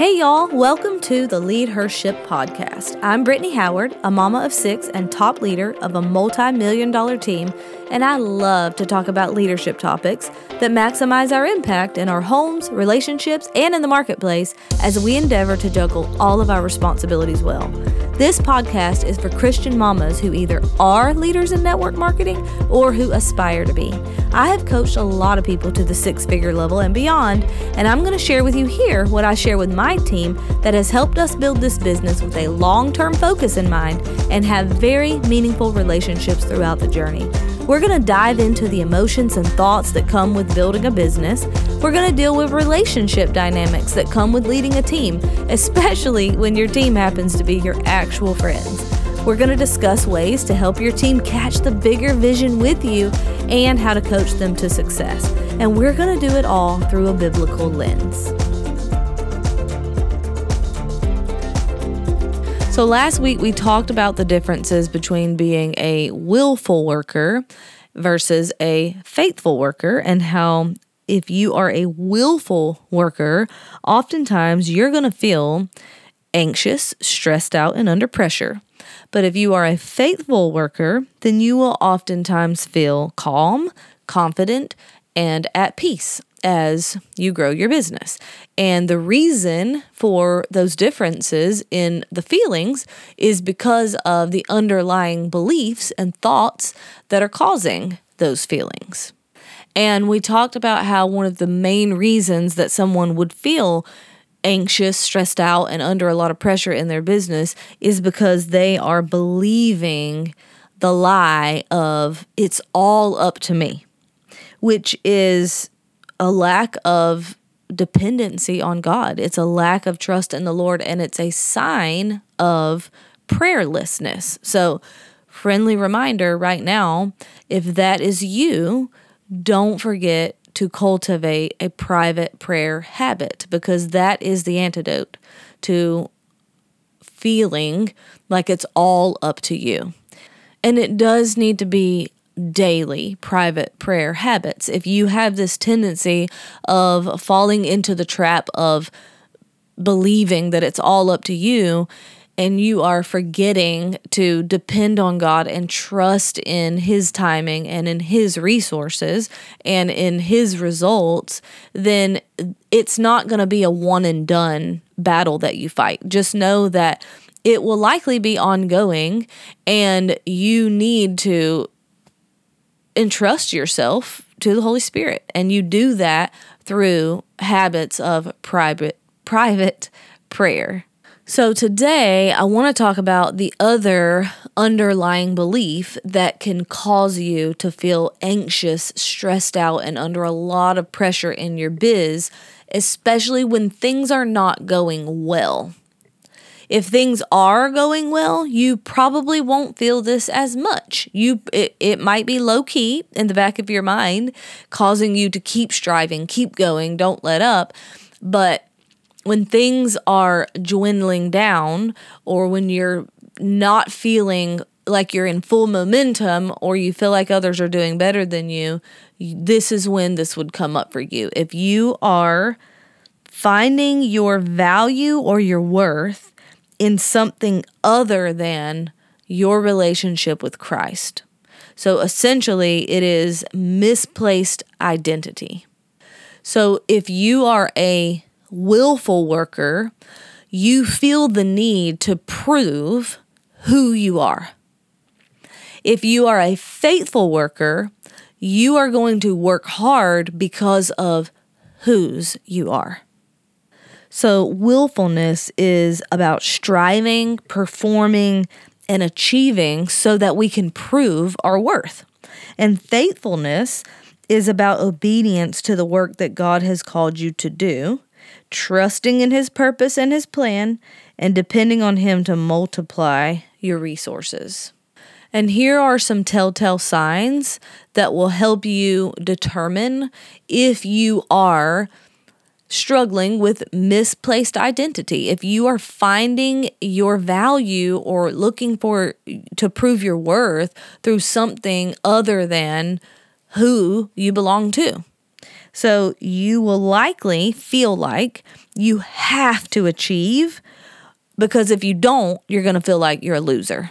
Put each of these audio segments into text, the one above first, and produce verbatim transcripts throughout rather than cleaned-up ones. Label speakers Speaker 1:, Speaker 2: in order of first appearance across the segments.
Speaker 1: Hey y'all, welcome to the Lead Her Ship podcast. I'm Brittany Howard, a mama of six and top leader of a multi-million dollar team, and I love to talk about leadership topics that maximize our impact in our homes, relationships, and in the marketplace as we endeavor to juggle all of our responsibilities well. This podcast is for Christian mamas who either are leaders in network marketing or who aspire to be. I have coached a lot of people to the six-figure level and beyond, and I'm going to share with you here what I share with my team that has helped us build this business with a long-term focus in mind and have very meaningful relationships throughout the journey. We're going to dive into the emotions and thoughts that come with building a business. We're going to deal with relationship dynamics that come with leading a team, especially when your team happens to be your actual friends. We're going to discuss ways to help your team catch the bigger vision with you and how to coach them to success. And we're going to do it all through a biblical lens. So last week we talked about the differences between being a willful worker versus a faithful worker, and how if you are a willful worker, oftentimes you're going to feel anxious, stressed out, and under pressure. But if you are a faithful worker, then you will oftentimes feel calm, confident, and at peace as you grow your business. And the reason for those differences in the feelings is because of the underlying beliefs and thoughts that are causing those feelings. And we talked about how one of the main reasons that someone would feel anxious, stressed out, and under a lot of pressure in their business is because they are believing the lie of it's all up to me, which is a lack of dependency on God. It's a lack of trust in the Lord, and it's a sign of prayerlessness. So, friendly reminder right now, if that is you, don't forget to cultivate a private prayer habit, because that is the antidote to feeling like it's all up to you. And it does need to be daily private prayer habits. If you have this tendency of falling into the trap of believing that it's all up to you, and you are forgetting to depend on God and trust in His timing and in His resources and in His results, then it's not going to be a one and done battle that you fight. Just know that it will likely be ongoing, and you need to entrust yourself to the Holy Spirit. And you do that through habits of private private prayer. So today, I want to talk about the other underlying belief that can cause you to feel anxious, stressed out, and under a lot of pressure in your biz, especially when things are not going well. If things are going well, you probably won't feel this as much. You it, it might be low-key in the back of your mind, causing you to keep striving, keep going, don't let up. But when things are dwindling down, or when you're not feeling like you're in full momentum, or you feel like others are doing better than you, this is when this would come up for you. If you are finding your value or your worth in something other than your relationship with Christ. So essentially, it is misplaced identity. So if you are a willful worker, you feel the need to prove who you are. If you are a faithful worker, you are going to work hard because of whose you are. So willfulness is about striving, performing, and achieving so that we can prove our worth. And faithfulness is about obedience to the work that God has called you to do, trusting in His purpose and His plan, and depending on Him to multiply your resources. And here are some telltale signs that will help you determine if you are struggling with misplaced identity. If you are finding your value or looking for to prove your worth through something other than who you belong to. So you will likely feel like you have to achieve, because if you don't, you're going to feel like you're a loser.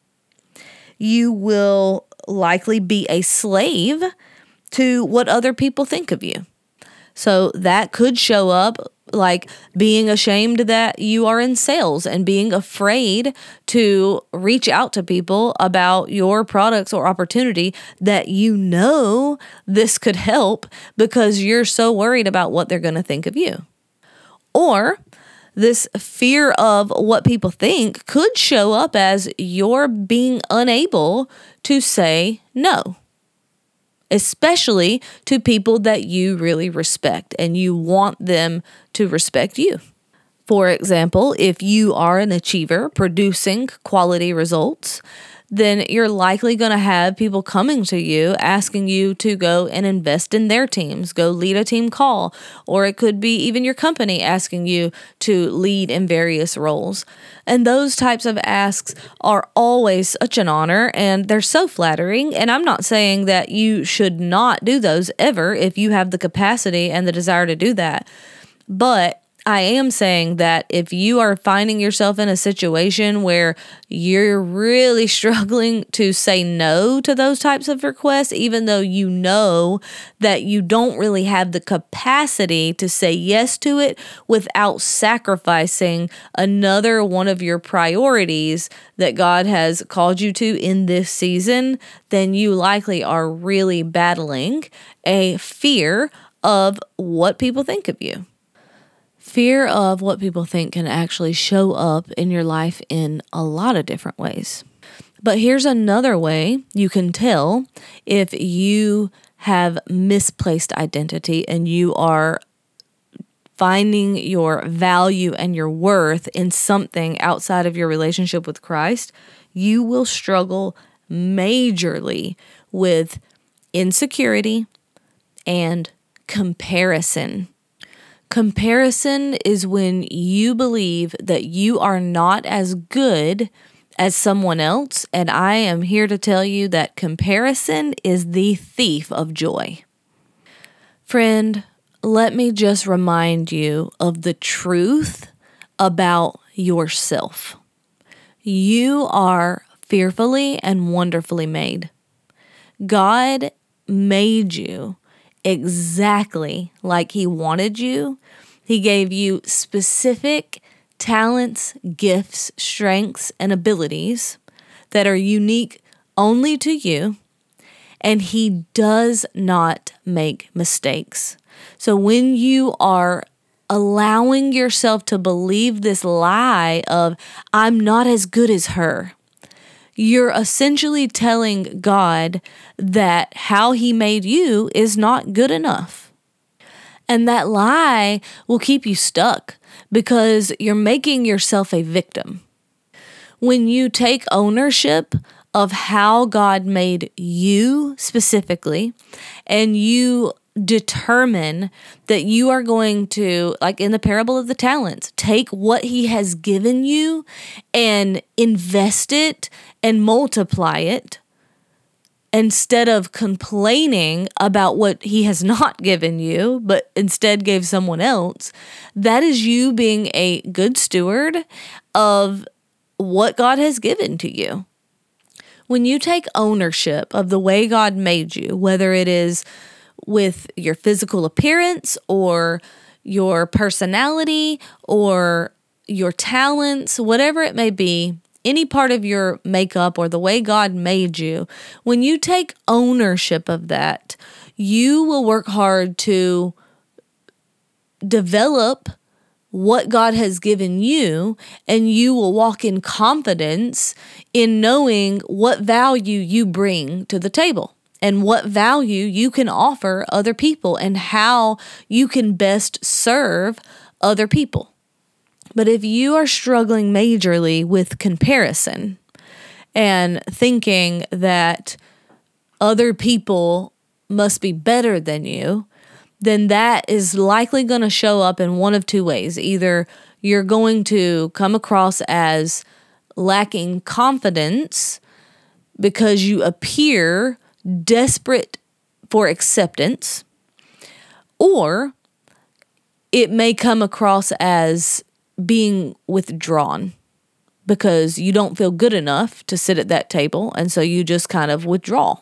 Speaker 1: You will likely be a slave to what other people think of you. So that could show up like being ashamed that you are in sales and being afraid to reach out to people about your products or opportunity that you know this could help, because you're so worried about what they're going to think of you. Or this fear of what people think could show up as you're being unable to say no, especially to people that you really respect and you want them to respect you. For example, if you are an achiever producing quality results, then you're likely going to have people coming to you asking you to go and invest in their teams, go lead a team call, or it could be even your company asking you to lead in various roles. And those types of asks are always such an honor, and they're so flattering. And I'm not saying that you should not do those ever if you have the capacity and the desire to do that. But I am saying that if you are finding yourself in a situation where you're really struggling to say no to those types of requests, even though you know that you don't really have the capacity to say yes to it without sacrificing another one of your priorities that God has called you to in this season, then you likely are really battling a fear of what people think of you. Fear of what people think can actually show up in your life in a lot of different ways. But here's another way you can tell if you have misplaced identity and you are finding your value and your worth in something outside of your relationship with Christ. You will struggle majorly with insecurity and comparison. Comparison is when you believe that you are not as good as someone else, and I am here to tell you that comparison is the thief of joy. Friend, let me just remind you of the truth about yourself. You are fearfully and wonderfully made. God made you exactly like He wanted you. He gave you specific talents, gifts, strengths, and abilities that are unique only to you, and He does not make mistakes. So when you are allowing yourself to believe this lie of, I'm not as good as her, you're essentially telling God that how He made you is not good enough. And that lie will keep you stuck because you're making yourself a victim. When you take ownership of how God made you specifically, and you determine that you are going to, like in the parable of the talents, take what He has given you and invest it and multiply it, instead of complaining about what He has not given you, but instead gave someone else, that is you being a good steward of what God has given to you. When you take ownership of the way God made you, whether it is with your physical appearance or your personality or your talents, whatever it may be, any part of your makeup or the way God made you, when you take ownership of that, you will work hard to develop what God has given you, and you will walk in confidence in knowing what value you bring to the table and what value you can offer other people and how you can best serve other people. But if you are struggling majorly with comparison and thinking that other people must be better than you, then that is likely going to show up in one of two ways. Either you're going to come across as lacking confidence because you appear desperate for acceptance, Or it may come across as being withdrawn because you don't feel good enough to sit at that table, and so you just kind of withdraw.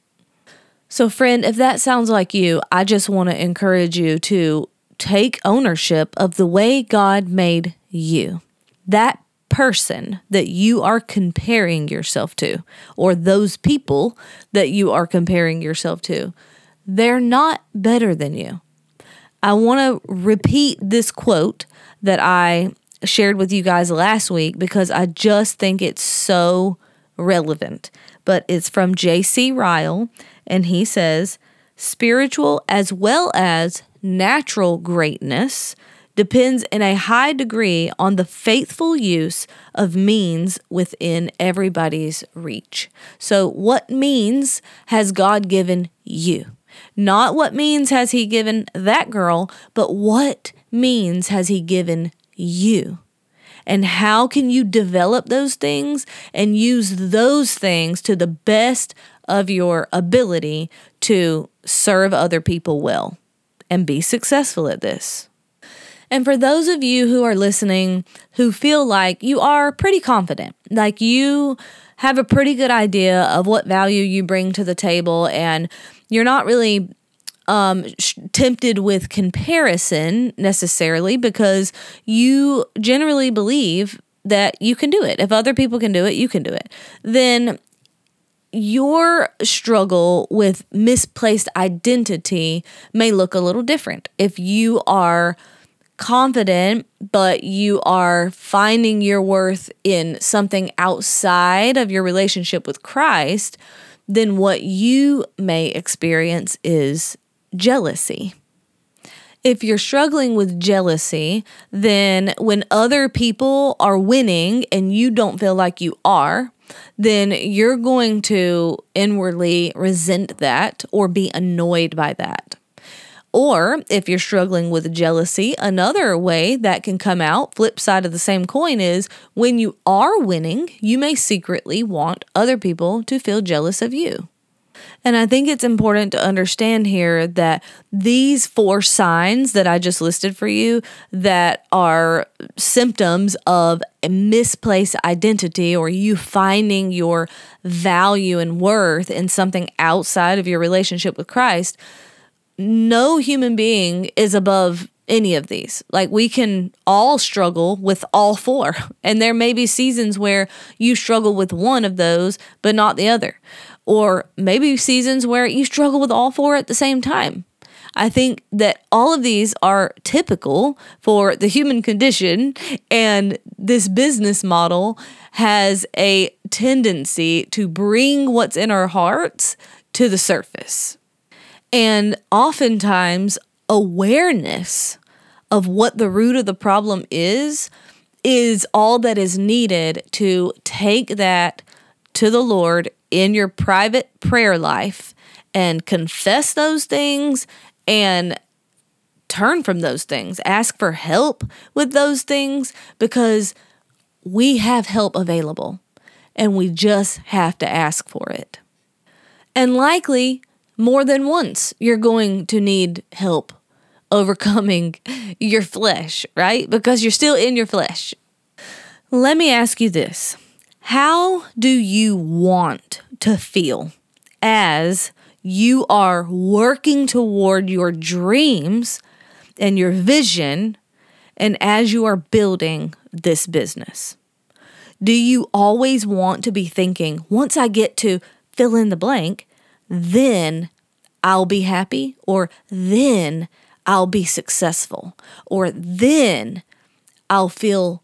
Speaker 1: So friend, if that sounds like you, I just want to encourage you to take ownership of the way God made you. That person that you are comparing yourself to, or those people that you are comparing yourself to, they're not better than you. I want to repeat this quote that I shared with you guys last week because I just think it's so relevant. But it's from J C Ryle, and he says, spiritual as well as natural greatness depends in a high degree on the faithful use of means within everybody's reach. So what means has God given you? Not what means has he given that girl, but what means has he given you? And how can you develop those things and use those things to the best of your ability to serve other people well and be successful at this? And for those of you who are listening who feel like you are pretty confident, like you have a pretty good idea of what value you bring to the table, and you're not really um, sh- tempted with comparison necessarily because you generally believe that you can do it. If other people can do it, you can do it. Then your struggle with misplaced identity may look a little different. If you are confident, but you are finding your worth in something outside of your relationship with Christ, then what you may experience is jealousy. If you're struggling with jealousy, then when other people are winning and you don't feel like you are, then you're going to inwardly resent that or be annoyed by that. Or if you're struggling with jealousy, another way that can come out, flip side of the same coin, is when you are winning, you may secretly want other people to feel jealous of you. And I think it's important to understand here that these four signs that I just listed for you that are symptoms of a misplaced identity or you finding your value and worth in something outside of your relationship with Christ, no human being is above any of these. Like, we can all struggle with all four. And there may be seasons where you struggle with one of those, but not the other. Or maybe seasons where you struggle with all four at the same time. I think that all of these are typical for the human condition, and this business model has a tendency to bring what's in our hearts to the surface. And oftentimes, awareness of what the root of the problem is, is all that is needed to take that to the Lord in your private prayer life and confess those things and turn from those things. Ask for help with those things because we have help available and we just have to ask for it. And likely, more than once, you're going to need help overcoming your flesh, right? Because you're still in your flesh. Let me ask you this. How do you want to feel as you are working toward your dreams and your vision and as you are building this business? Do you always want to be thinking, once I get to fill in the blank, then I'll be happy, or then I'll be successful, or then I'll feel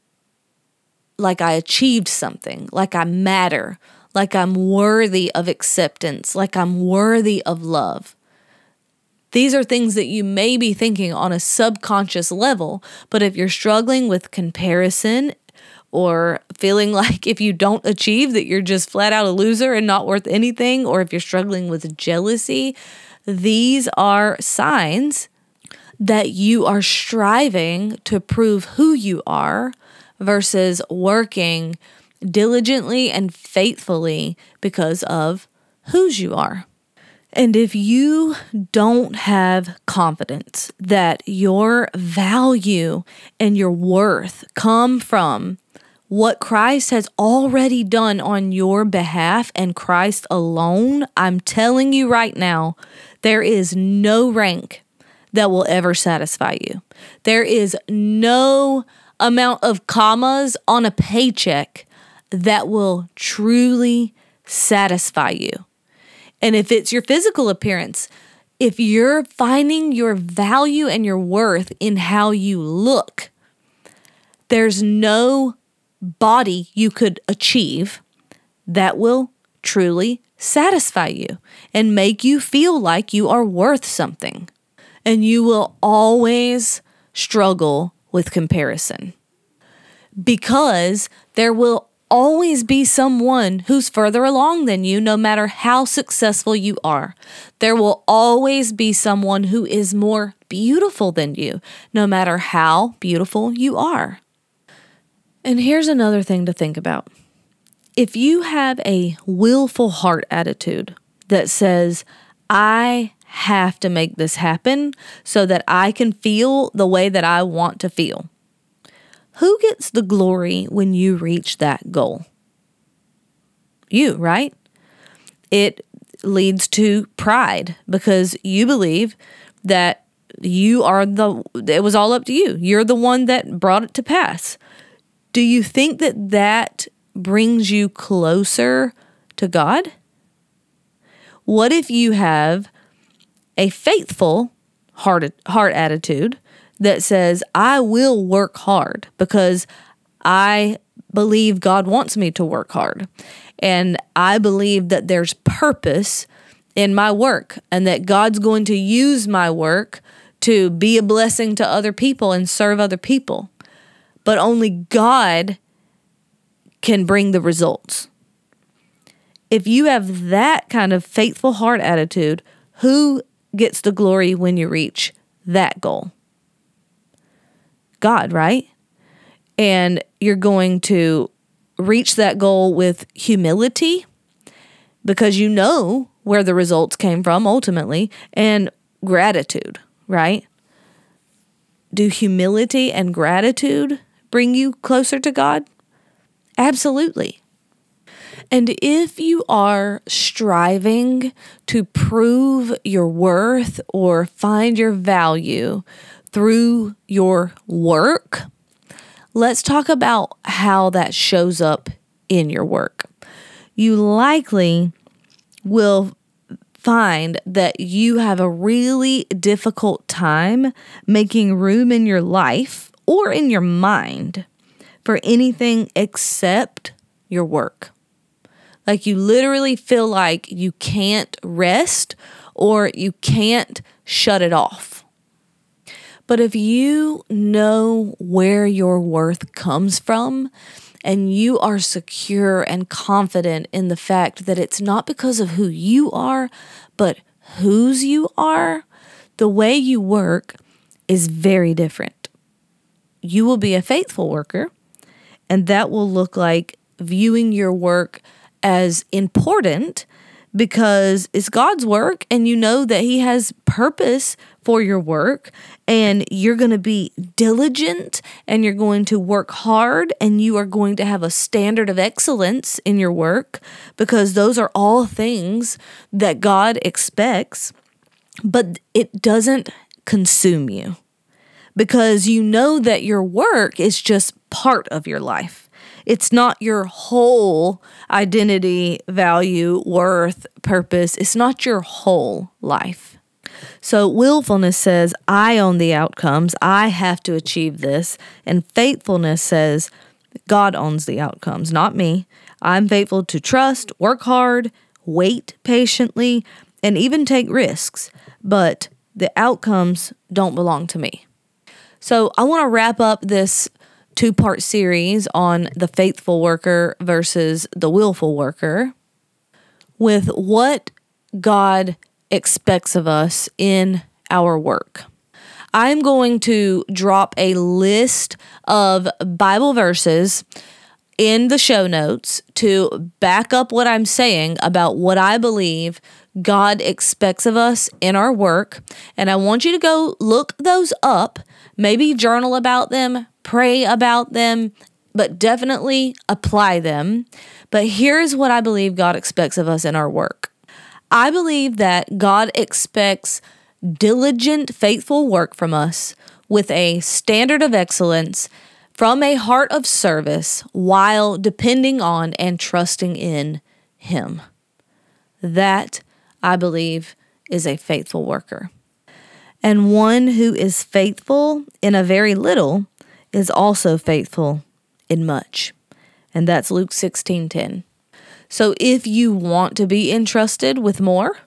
Speaker 1: like I achieved something, like I matter, like I'm worthy of acceptance, like I'm worthy of love? These are things that you may be thinking on a subconscious level, but if you're struggling with comparison or feeling like if you don't achieve that you're just flat out a loser and not worth anything, or if you're struggling with jealousy, these are signs that you are striving to prove who you are versus working diligently and faithfully because of whose you are. And if you don't have confidence that your value and your worth come from what Christ has already done on your behalf and Christ alone, I'm telling you right now, there is no rank that will ever satisfy you. There is no amount of commas on a paycheck that will truly satisfy you. And if it's your physical appearance, if you're finding your value and your worth in how you look, there's no body you could achieve that will truly satisfy you and make you feel like you are worth something. And you will always struggle with comparison because there will always be someone who's further along than you, no matter how successful you are. There will always be someone who is more beautiful than you, no matter how beautiful you are. And here's another thing to think about. If you have a willful heart attitude that says, I have to make this happen so that I can feel the way that I want to feel, who gets the glory when you reach that goal? You, right? It leads to pride because you believe that you are the, it was all up to you. You're the one that brought it to pass. Do you think that that brings you closer to God? What if you have a faithful heart, heart attitude that says, I will work hard because I believe God wants me to work hard. And I believe that there's purpose in my work and that God's going to use my work to be a blessing to other people and serve other people. But only God can bring the results. If you have that kind of faithful heart attitude, who gets the glory when you reach that goal? God, right? And you're going to reach that goal with humility because you know where the results came from ultimately, and gratitude, right? Do humility and gratitude bring you closer to God? Absolutely. And if you are striving to prove your worth or find your value through your work, let's talk about how that shows up in your work. You likely will find that you have a really difficult time making room in your life or in your mind for anything except your work. Like you literally feel like you can't rest or you can't shut it off. But if you know where your worth comes from and you are secure and confident in the fact that it's not because of who you are, but whose you are, the way you work is very different. You will be a faithful worker, and that will look like viewing your work as important because it's God's work and you know that He has purpose for your work, and you're going to be diligent and you're going to work hard and you are going to have a standard of excellence in your work because those are all things that God expects, but it doesn't consume you because you know that your work is just part of your life. It's not your whole identity, value, worth, purpose. It's not your whole life. So willfulness says, I own the outcomes. I have to achieve this. And faithfulness says, God owns the outcomes, not me. I'm faithful to trust, work hard, wait patiently, and even take risks. But the outcomes don't belong to me. So I want to wrap up this two-part series on the faithful worker versus the willful worker with what God expects of us in our work. I'm going to drop a list of Bible verses in the show notes to back up what I'm saying about what I believe God expects of us in our work. And I want you to go look those up, maybe journal about them, pray about them, but definitely apply them. But here's what I believe God expects of us in our work. I believe that God expects diligent, faithful work from us with a standard of excellence from a heart of service while depending on and trusting in Him. That, I believe, is a faithful worker. And one who is faithful in a very little is also faithful in much. And that's Luke sixteen ten. So if you want to be entrusted with more,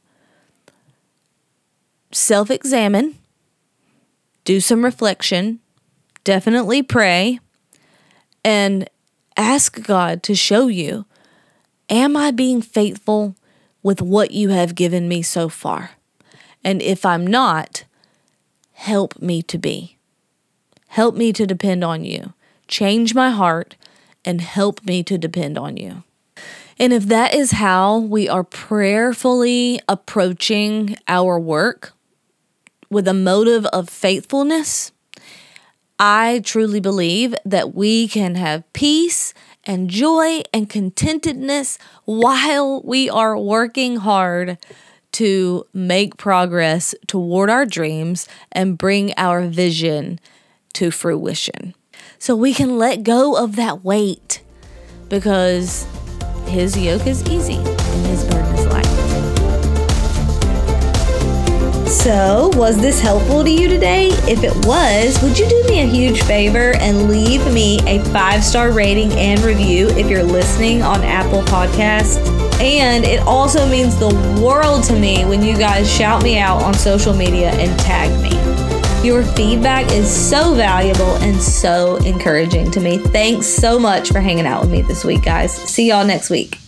Speaker 1: self-examine, do some reflection, definitely pray, and ask God to show you, am I being faithful with what you have given me so far? And if I'm not, help me to be. Help me to depend on you. Change my heart and help me to depend on you. And if that is how we are prayerfully approaching our work with a motive of faithfulness, I truly believe that we can have peace and joy and contentedness while we are working hard to make progress toward our dreams and bring our vision to fruition. So we can let go of that weight because His yoke is easy and His burden is light. So, was this helpful to you today? If it was, would you do me a huge favor and leave me a five-star rating and review if you're listening on Apple Podcasts? And it also means the world to me when you guys shout me out on social media and tag me. Your feedback is so valuable and so encouraging to me. Thanks so much for hanging out with me this week, guys. See y'all next week.